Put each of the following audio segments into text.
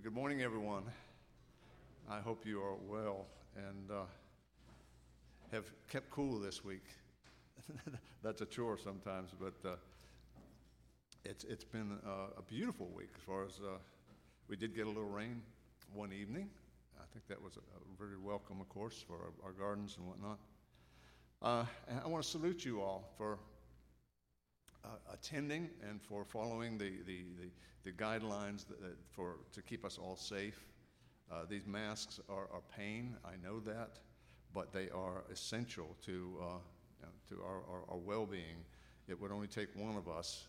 Good morning, everyone. I hope you are well and have kept cool this week. That's a chore sometimes, but it's been a beautiful week as far as we did get a little rain one evening. I think that was a very welcome, of course, for our gardens and whatnot. And I want to salute you all for attending and for following the guidelines to keep us all safe. These masks are pain, I know that, but they are essential to our well-being. It would only take one of us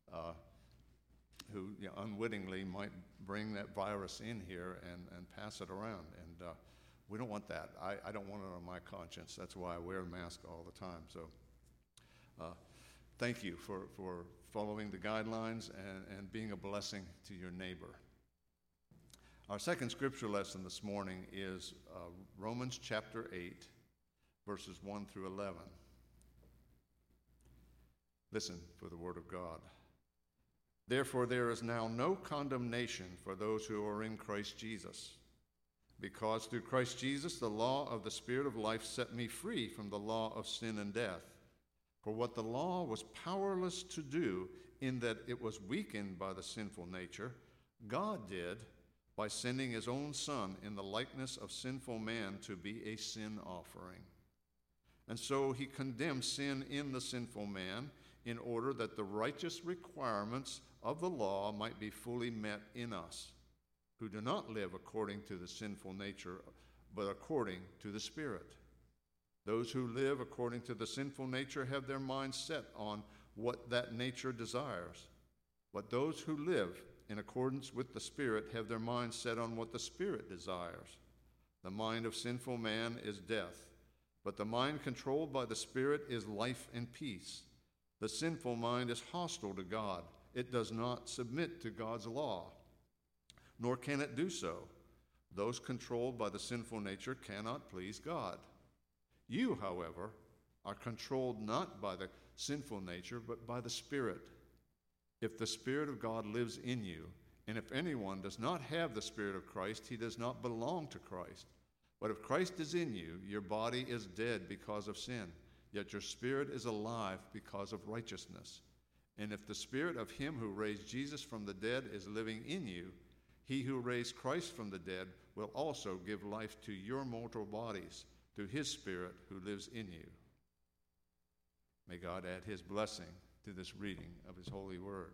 who unwittingly might bring that virus in here and pass it around, and we don't want that. I don't want it on my conscience. That's why I wear a mask all the time. So thank you for following the guidelines and being a blessing to your neighbor. Our second scripture lesson this morning is Romans chapter 8, verses 1 through 11. Listen for the word of God. Therefore, there is now no condemnation for those who are in Christ Jesus, because through Christ Jesus the law of the Spirit of life set me free from the law of sin and death. For what the law was powerless to do, in that it was weakened by the sinful nature, God did by sending his own Son in the likeness of sinful man to be a sin offering. And so he condemned sin in the sinful man, in order that the righteous requirements of the law might be fully met in us, who do not live according to the sinful nature, but according to the Spirit. Those who live according to the sinful nature have their minds set on what that nature desires. But those who live in accordance with the Spirit have their minds set on what the Spirit desires. The mind of sinful man is death, but the mind controlled by the Spirit is life and peace. The sinful mind is hostile to God. It does not submit to God's law, nor can it do so. Those controlled by the sinful nature cannot please God. You, however, are controlled not by the sinful nature, but by the Spirit. If the Spirit of God lives in you, and if anyone does not have the Spirit of Christ, he does not belong to Christ. But if Christ is in you, your body is dead because of sin, yet your spirit is alive because of righteousness. And if the Spirit of him who raised Jesus from the dead is living in you, he who raised Christ from the dead will also give life to your mortal bodies through his Spirit who lives in you. May God add his blessing to this reading of his holy word.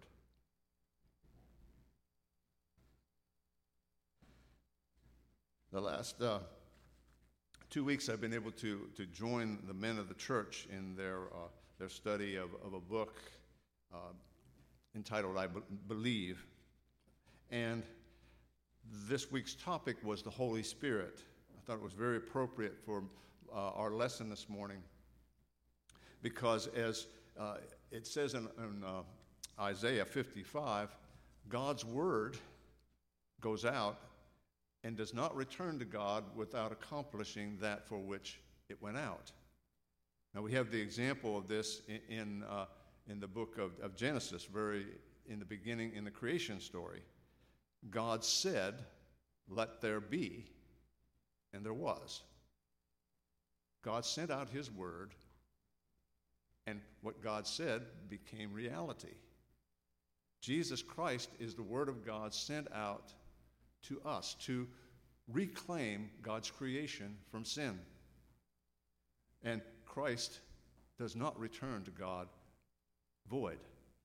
The last 2 weeks I've been able to join the men of the church in their study of a book entitled I Believe. And this week's topic was the Holy Spirit. I thought it was very appropriate for our lesson this morning, because as it says in Isaiah 55, God's word goes out and does not return to God without accomplishing that for which it went out. Now we have the example of this in the book of Genesis, very in the beginning in the creation story. God said, "Let there be," and there was. God sent out his word, and what God said became reality. Jesus Christ is the word of God sent out to us to reclaim God's creation from sin. And Christ does not return to God void.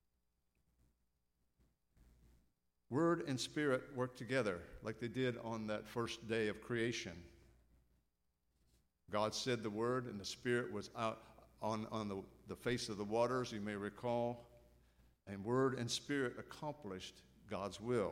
Word and Spirit work together like they did on that first day of creation. God said the word, and the Spirit was out on the face of the waters, you may recall, and word and Spirit accomplished God's will.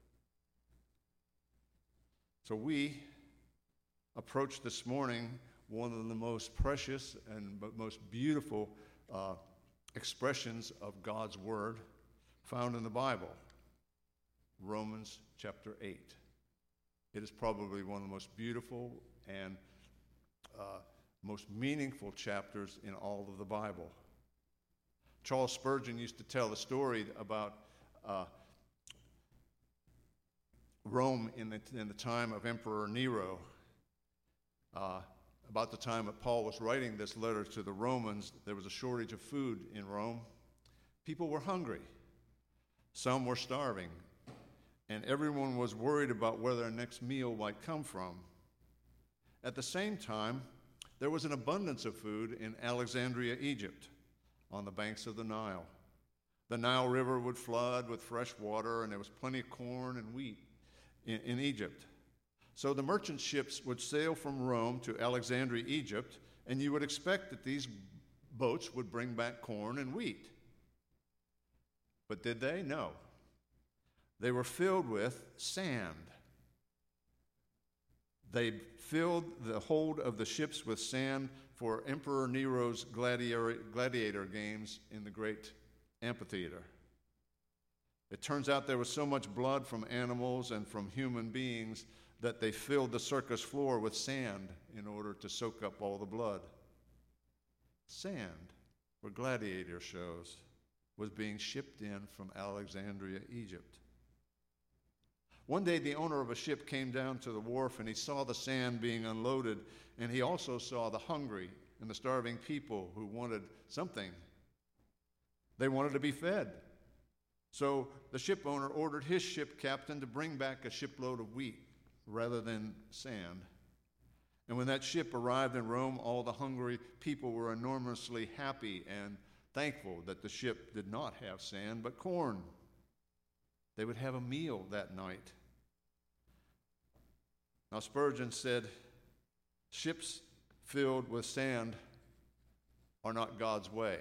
So we approach this morning one of the most precious and most beautiful expressions of God's word found in the Bible, Romans chapter 8. It is probably one of the most beautiful and most meaningful chapters in all of the Bible. Charles Spurgeon used to tell the story about Rome in the time of Emperor Nero, about the time that Paul was writing this letter to the Romans, there was a shortage of food in Rome. People were hungry. Some were starving. And everyone was worried about where their next meal might come from. At the same time, there was an abundance of food in Alexandria, Egypt, on the banks of the Nile. The Nile River would flood with fresh water, and there was plenty of corn and wheat in Egypt. So the merchant ships would sail from Rome to Alexandria, Egypt, and you would expect that these boats would bring back corn and wheat. But did they? No. They were filled with sand. They filled the hold of the ships with sand for Emperor Nero's gladiator games in the great amphitheater. It turns out there was so much blood from animals and from human beings that they filled the circus floor with sand in order to soak up all the blood. Sand for gladiator shows was being shipped in from Alexandria, Egypt. One day the owner of a ship came down to the wharf and he saw the sand being unloaded, and he also saw the hungry and the starving people who wanted something. They wanted to be fed. So the ship owner ordered his ship captain to bring back a shipload of wheat rather than sand. And when that ship arrived in Rome, all the hungry people were enormously happy and thankful that the ship did not have sand but corn. They would have a meal that night. Now Spurgeon said, ships filled with sand are not God's way.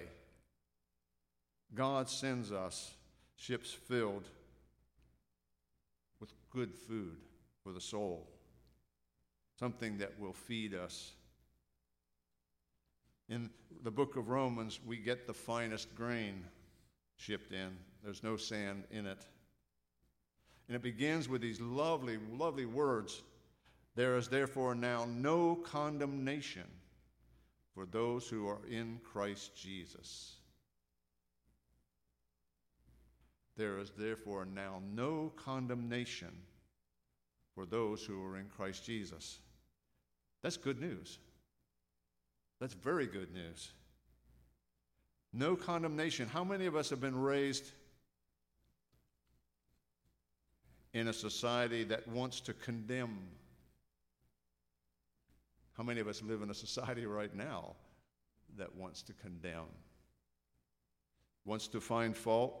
God sends us ships filled with good food for the soul, something that will feed us. In the book of Romans, we get the finest grain shipped in. There's no sand in it. And it begins with these lovely, lovely words. There is therefore now no condemnation for those who are in Christ Jesus. There is therefore now no condemnation for those who are in Christ Jesus. That's good news. That's very good news. No condemnation. How many of us have been raised in a society that wants to condemn? How many of us live in a society right now that wants to condemn? Wants to find fault?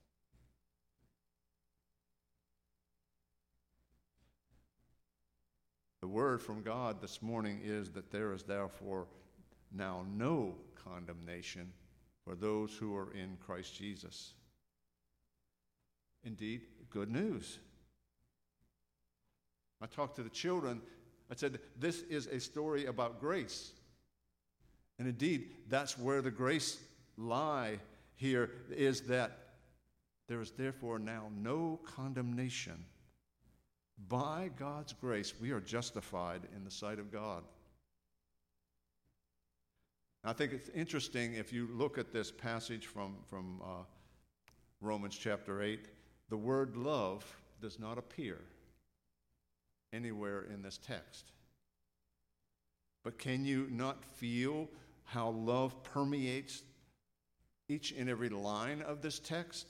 The word from God this morning is that there is therefore now no condemnation for those who are in Christ Jesus. Indeed, good news. I talked to the children. I said, this is a story about grace. And indeed, that's where the grace lie here, is that there is therefore now no condemnation. By God's grace, we are justified in the sight of God. I think it's interesting if you look at this passage from Romans chapter 8, the word love does not appear anywhere in this text. But can you not feel how love permeates each and every line of this text?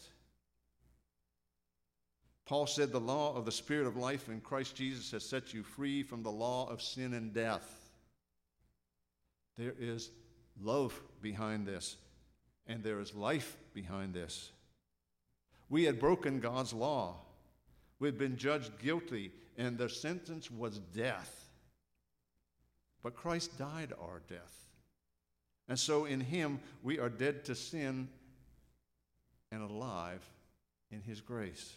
Paul said, the law of the Spirit of life in Christ Jesus has set you free from the law of sin and death. There is love behind this, and there is life behind this. We had broken God's law. We had been judged guilty, and the sentence was death. But Christ died our death. And so in him, we are dead to sin and alive in his grace.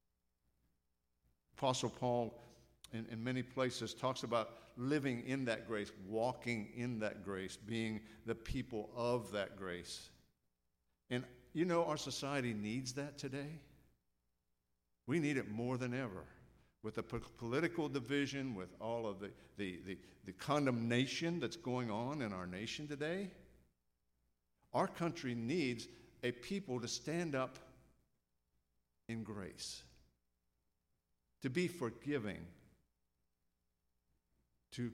Apostle Paul, in many places, talks about living in that grace, walking in that grace, being the people of that grace. And you know, our society needs that today. We need it more than ever. With the political division, with all of the condemnation that's going on in our nation today, our country needs a people to stand up in grace. to be forgiving, to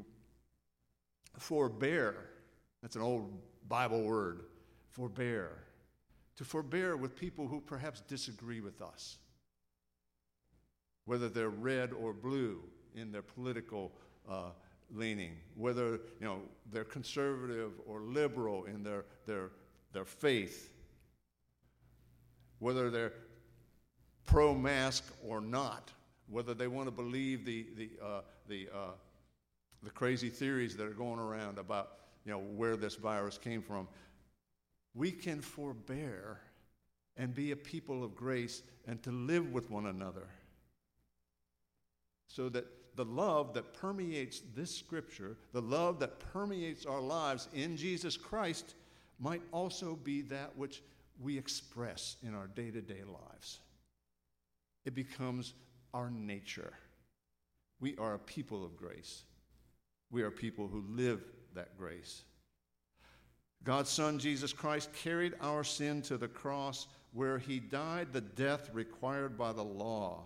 forbear. That's an old Bible word, forbear. To forbear with people who perhaps disagree with us, whether they're red or blue in their political leaning, whether they're conservative or liberal in their faith, whether they're pro-mask or not, whether they want to believe the crazy theories that are going around about where this virus came from. We can forbear and be a people of grace and to live with one another, so that the love that permeates this scripture, the love that permeates our lives in Jesus Christ, might also be that which we express in our day-to-day lives. It becomes our nature. We are a people of grace. We are people who live that grace. God's Son, Jesus Christ, carried our sin to the cross, where he died the death required by the law.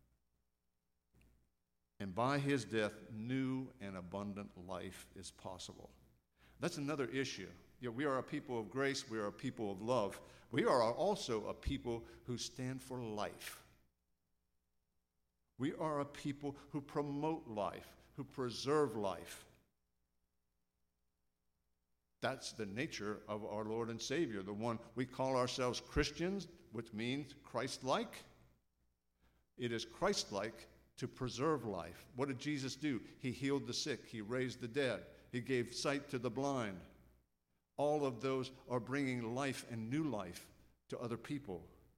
And by his death, new and abundant life is possible. That's another issue. We are a people of grace. We are a people of love. We are also a people who stand for life. We are a people who promote life, who preserve life. That's the nature of our Lord and Savior, the one we call ourselves Christians, which means Christ-like. It is Christ-like to preserve life. What did Jesus do? He healed the sick. He raised the dead. He gave sight to the blind. All of those are bringing life and new life to other people.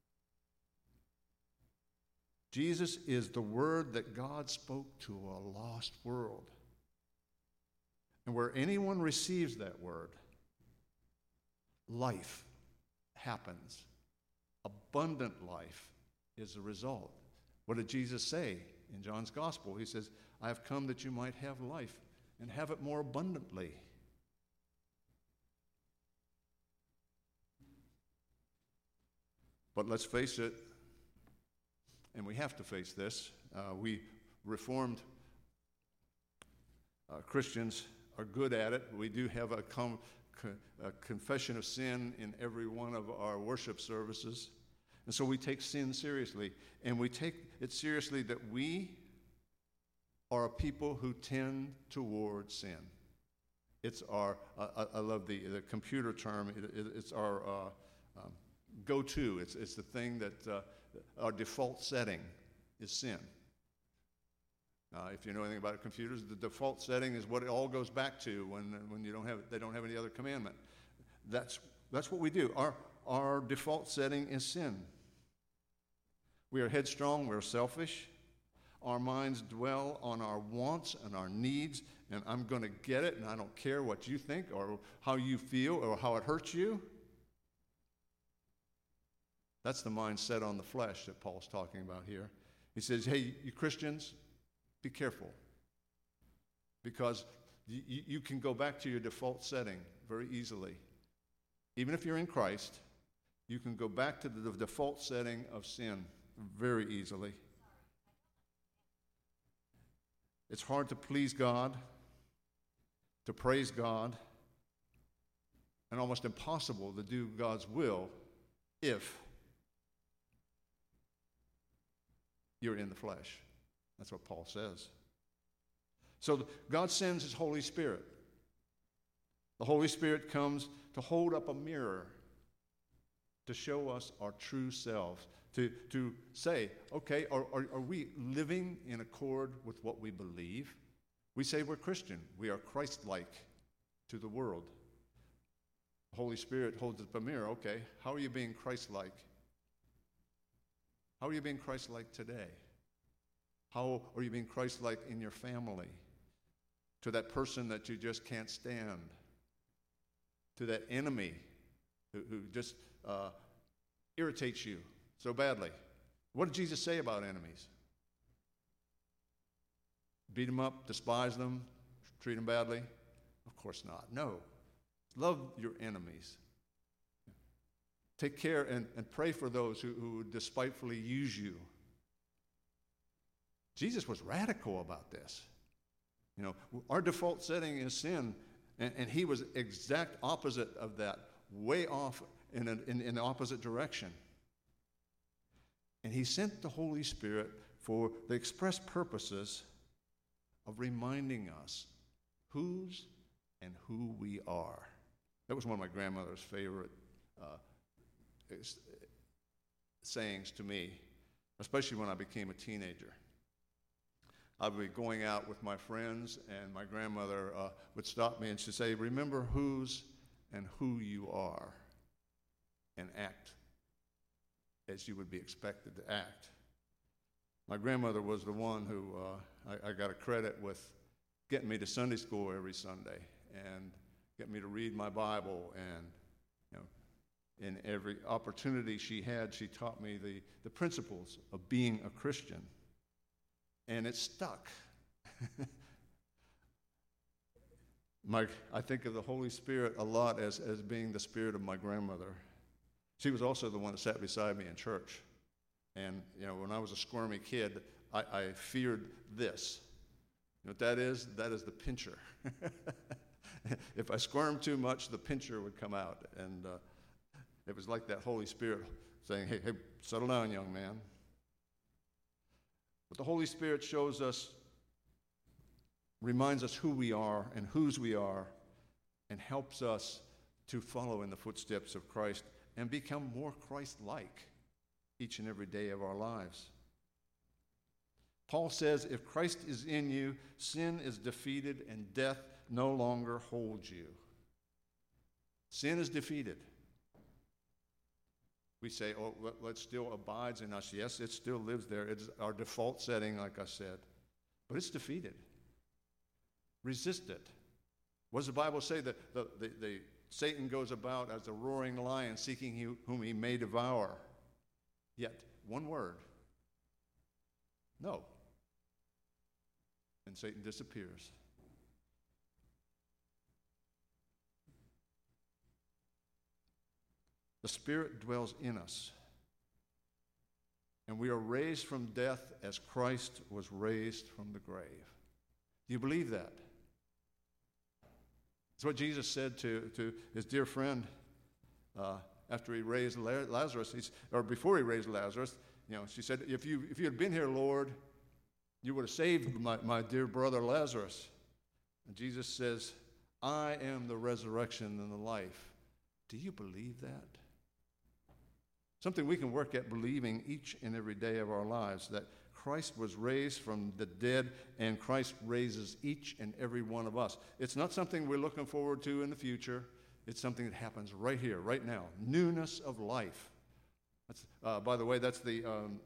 Jesus is the word that God spoke to a lost world. And where anyone receives that word, life happens. Abundant life is the result. What did Jesus say in John's Gospel? He says, I have come that you might have life and have it more abundantly. But let's face it, and we have to face this, we Reformed Christians are good at it. We do have a confession of sin in every one of our worship services. And so we take sin seriously. And we take it seriously that we are a people who tend toward sin. It's our, I love the computer term, it's our go-to. It's the thing that our default setting is sin. If you know anything about computers, the default setting is what it all goes back to when they don't have any other commandment. That's what we do. Our default setting is sin. We are headstrong. We're selfish. Our minds dwell on our wants and our needs, and I'm going to get it, and I don't care what you think or how you feel or how it hurts you. That's the mindset on the flesh that Paul's talking about here. He says, hey, you Christians, be careful, because you can go back to your default setting very easily. Even if you're in Christ, you can go back to the default setting of sin very easily. It's hard to please God, to praise God, and almost impossible to do God's will if you're in the flesh. That's what Paul says. So God sends his Holy Spirit. The Holy Spirit comes to hold up a mirror to show us our true selves, to say, okay, are we living in accord with what we believe? We say we're Christian. We are Christ-like to the world. The Holy Spirit holds up a mirror. Okay, how are you being Christ-like? How are you being Christ-like today? How are you being Christ-like in your family? To that person that you just can't stand? To that enemy who just irritates you so badly? What did Jesus say about enemies? Beat them up, despise them, treat them badly? Of course not. No. Love your enemies. Take care and pray for those who despitefully use you. Jesus was radical about this. You know, our default setting is sin, and he was exact opposite of that, way off in the opposite direction. And he sent the Holy Spirit for the express purposes of reminding us whose and who we are. That was one of my grandmother's favorite sayings to me, especially when I became a teenager. I would be going out with my friends, and my grandmother would stop me and she'd say, remember whose and who you are, and act as you would be expected to act. My grandmother was the one who I got a credit with getting me to Sunday school every Sunday and getting me to read my Bible, and you know, in every opportunity she had, she taught me the principles of being a Christian. And it stuck. I think of the Holy Spirit a lot as being the spirit of my grandmother. She was also the one that sat beside me in church. And, you know, when I was a squirmy kid, I feared this. You know what that is? That is the pincher. If I squirmed too much, the pincher would come out. And it was like that Holy Spirit saying, hey, settle down, young man. But the Holy Spirit shows us, reminds us who we are and whose we are, and helps us to follow in the footsteps of Christ and become more Christ-like each and every day of our lives. Paul says, if Christ is in you, sin is defeated and death no longer holds you. Sin is defeated. We say, oh, well, it still abides in us. Yes, it still lives there. It's our default setting, like I said. But it's defeated. Resist it. What does the Bible say? That the Satan goes about as a roaring lion, seeking whom he may devour. Yet, one word. No. And Satan disappears. The Spirit dwells in us. And we are raised from death as Christ was raised from the grave. Do you believe that? It's what Jesus said to his dear friend after he raised Lazarus, or before he raised Lazarus. You know, she said, if you had been here, Lord, you would have saved my dear brother Lazarus. And Jesus says, I am the resurrection and the life. Do you believe that? Something we can work at believing each and every day of our lives, that Christ was raised from the dead, and Christ raises each and every one of us. It's not something we're looking forward to in the future. It's something that happens right here, right now. Newness of life. That's, by the way, that's the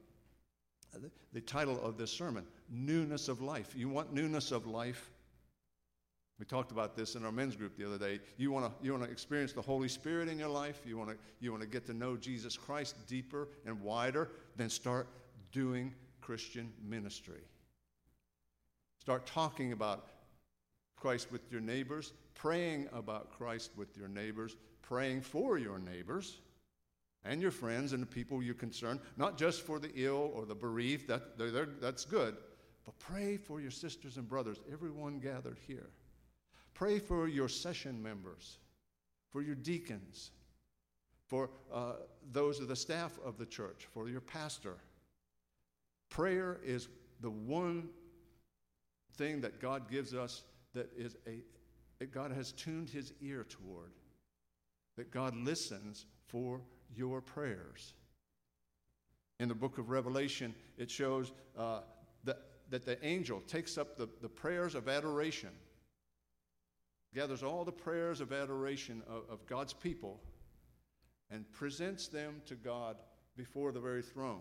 title of this sermon, Newness of Life. You want newness of life? We talked about this in our men's group the other day. You want to experience the Holy Spirit in your life? You want to get to know Jesus Christ deeper and wider? Then start doing Christian ministry. Start talking about Christ with your neighbors, praying about Christ with your neighbors, praying for your neighbors and your friends and the people you're concerned, not just for the ill or the bereaved, that's good, but pray for your sisters and brothers, everyone gathered here. Pray for your session members, for your deacons, for those of the staff of the church, for your pastor. Prayer is the one thing that God gives us that God has tuned his ear toward, that God listens for your prayers. In the book of Revelation, it shows that the angel takes up the prayers of adoration, gathers all the prayers of adoration of God's people, and presents them to God before the very throne.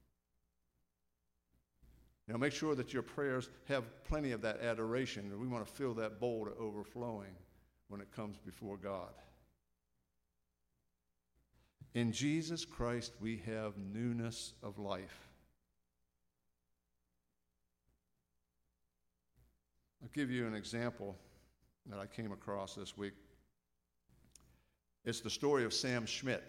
Now, make sure that your prayers have plenty of that adoration, and we want to fill that bowl to overflowing when it comes before God. In Jesus Christ, we have newness of life. I'll give you an example that I came across this week. It's the story of Sam Schmidt.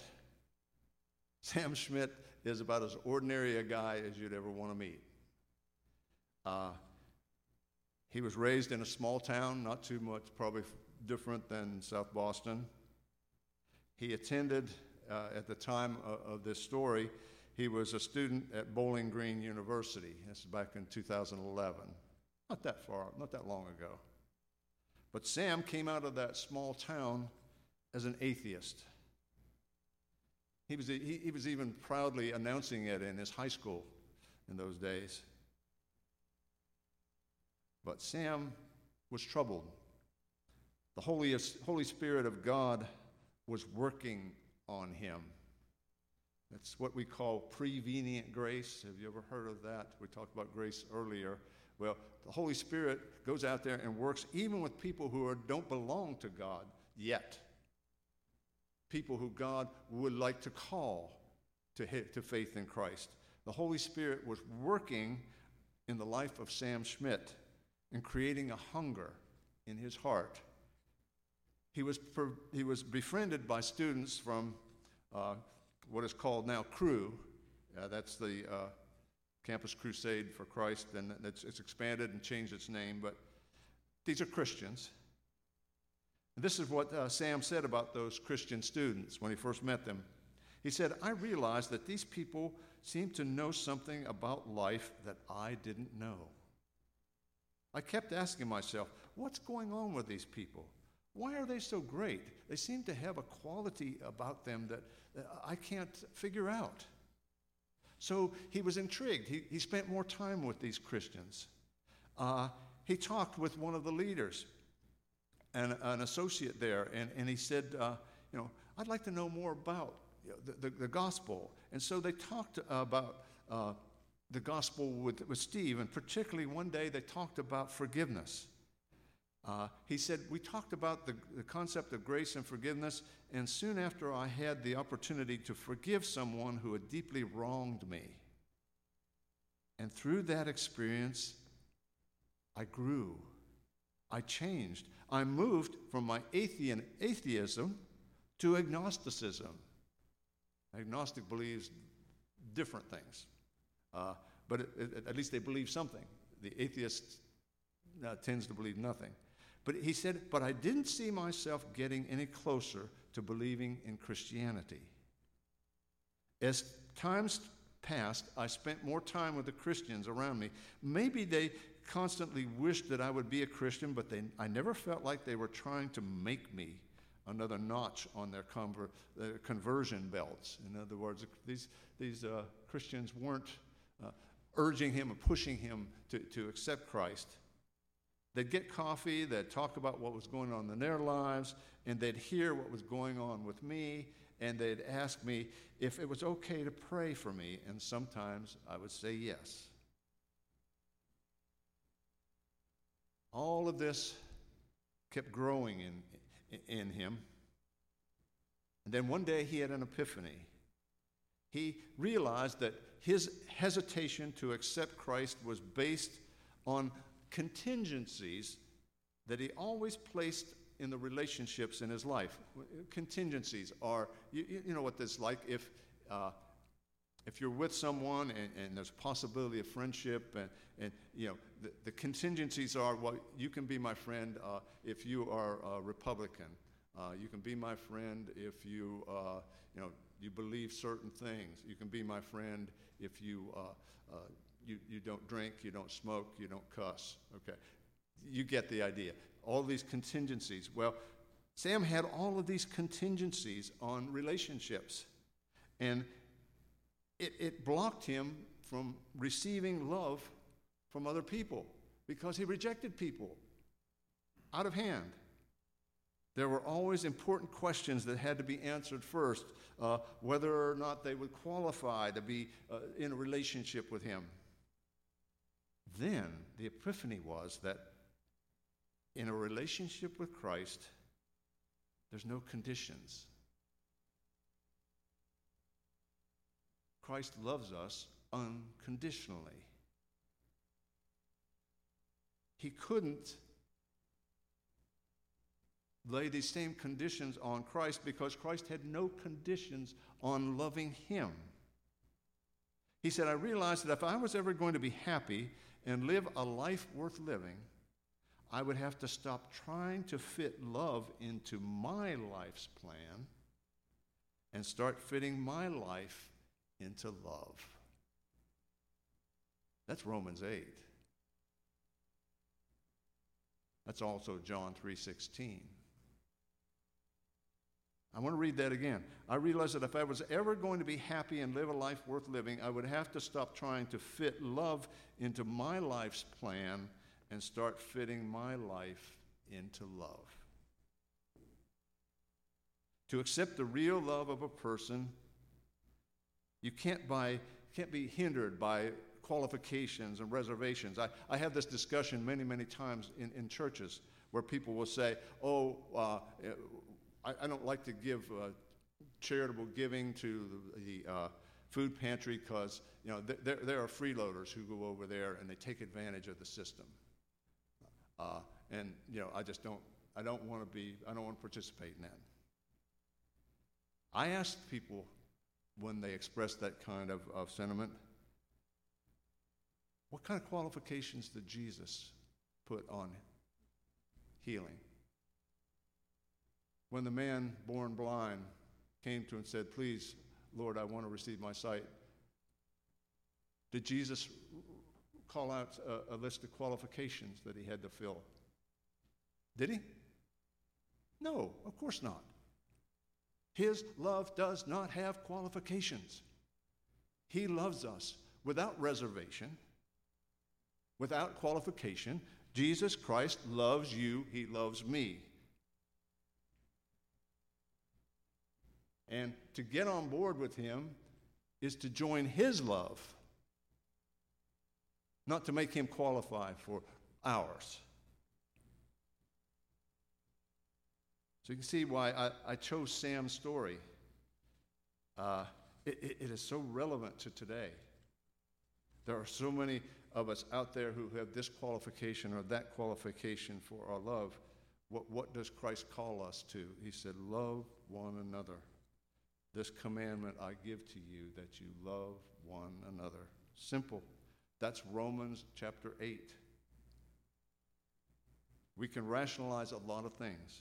Sam Schmidt is about as ordinary a guy as you'd ever want to meet. He was raised in a small town, not too much, probably different than South Boston. He attended, at the time of this story, he was a student at Bowling Green University. This is back in 2011. Not that long ago. But Sam came out of that small town as an atheist. He was even proudly announcing it in his high school in those days. But Sam was troubled. The Holy Spirit of God was working on him. That's what we call prevenient grace. Have you ever heard of that? We talked about grace earlier. Well, the Holy Spirit goes out there and works even with people who don't belong to God yet. People who God would like to call to faith in Christ. The Holy Spirit was working in the life of Sam Schmidt and creating a hunger in his heart. He was befriended by students from what is called now Cru. That's the Campus Crusade for Christ, and it's expanded and changed its name, but these are Christians. And this is what Sam said about those Christian students when he first met them. He said, "I realized that these people seemed to know something about life that I didn't know. I kept asking myself, what's going on with these people? Why are they so great? They seem to have a quality about them that I can't figure out." So he was intrigued. He spent more time with these Christians. He talked with one of the leaders, an associate there, and he said, "I'd like to know more about the gospel." And so they talked about the gospel with Steve, and particularly one day they talked about forgiveness. He said, "We talked about the concept of grace and forgiveness, and soon after I had the opportunity to forgive someone who had deeply wronged me. And through that experience, I grew. I changed. I moved from my atheism to agnosticism." Agnostic believes different things, but at least they believe something. The atheist tends to believe nothing. But he said, "But I didn't see myself getting any closer to believing in Christianity. As times passed, I spent more time with the Christians around me. Maybe they constantly wished that I would be a Christian, but I never felt like they were trying to make me another notch on their conversion belts." In other words, these Christians weren't urging him or pushing him to accept Christ. They'd get coffee, they'd talk about what was going on in their lives, and they'd hear what was going on with me, and they'd ask me if it was okay to pray for me, and sometimes I would say yes. All of this kept growing in him. And then one day he had an epiphany. He realized that his hesitation to accept Christ was based on contingencies that he always placed in the relationships in his life. Contingencies are, you know what this is like. If you're with someone and there's a possibility of friendship, and the contingencies are, well, you can be my friend if you are a Republican. You can be my friend if you believe certain things. You can be my friend if you don't drink, you don't smoke, you don't cuss. Okay, you get the idea. All these contingencies. Well, Sam had all of these contingencies on relationships, and it blocked him from receiving love from other people because he rejected people out of hand. There were always important questions that had to be answered first, whether or not they would qualify to be in a relationship with him. Then the epiphany was that in a relationship with Christ, there's no conditions. Christ loves us unconditionally. He couldn't lay these same conditions on Christ because Christ had no conditions on loving him. He said, "I realized that if I was ever going to be happy and live a life worth living, I would have to stop trying to fit love into my life's plan and start fitting my life into love. That's Romans 8. That's also John 3:16. I want to read that again. I realized that if I was ever going to be happy and live a life worth living, I would have to stop trying to fit love into my life's plan and start fitting my life into love. To accept the real love of a person, you can't be hindered by qualifications and reservations. I have this discussion many, many times in churches where people will say, I don't like to give charitable giving to the food pantry because there are freeloaders who go over there and they take advantage of the system, and I don't want to participate in that. I ask people when they express that kind of sentiment, what kind of qualifications did Jesus put on healing? When the man born blind came to him and said, "Please, Lord, I want to receive my sight," did Jesus call out a list of qualifications that he had to fill? Did he? No, of course not. His love does not have qualifications. He loves us without reservation, without qualification. Jesus Christ loves you. He loves me. And to get on board with him is to join his love, not to make him qualify for ours. So you can see why I chose Sam's story. It is so relevant to today. There are so many of us out there who have this qualification or that qualification for our love. What does Christ call us to? He said, love one another. This commandment I give to you, that you love one another. Simple. That's Romans chapter 8. We can rationalize a lot of things.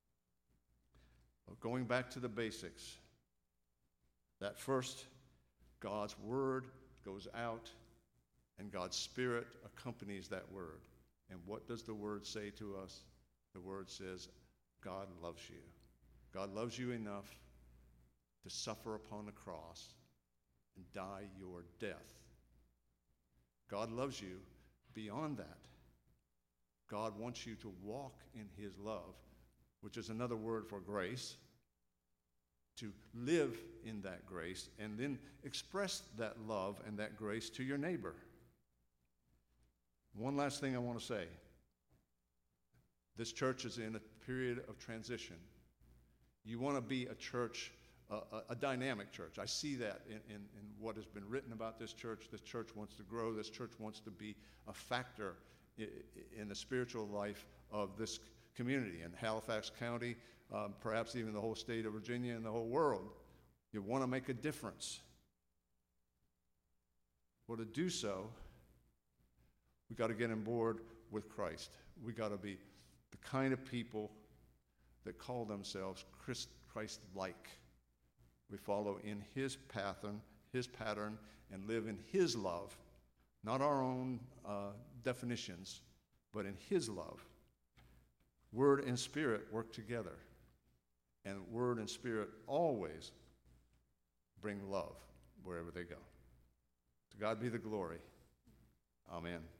But going back to the basics, that first, God's word goes out and God's Spirit accompanies that word. And what does the word say to us? The word says, God loves you. God loves you enough to suffer upon the cross and die your death. God loves you beyond that. God wants you to walk in his love, which is another word for grace, to live in that grace and then express that love and that grace to your neighbor. One last thing I want to say. This church is in a period of transition. You want to be a church, a dynamic church. I see that in what has been written about this church. This church wants to grow. This church wants to be a factor in the spiritual life of this community in Halifax County, perhaps even the whole state of Virginia and the whole world. You want to make a difference. Well, to do so, we got to get on board with Christ. We got to be the kind of people that call themselves Christ-like. We follow in his pattern, and live in his love, not our own definitions, but in his love. Word and spirit work together, and word and spirit always bring love wherever they go. To God be the glory. Amen.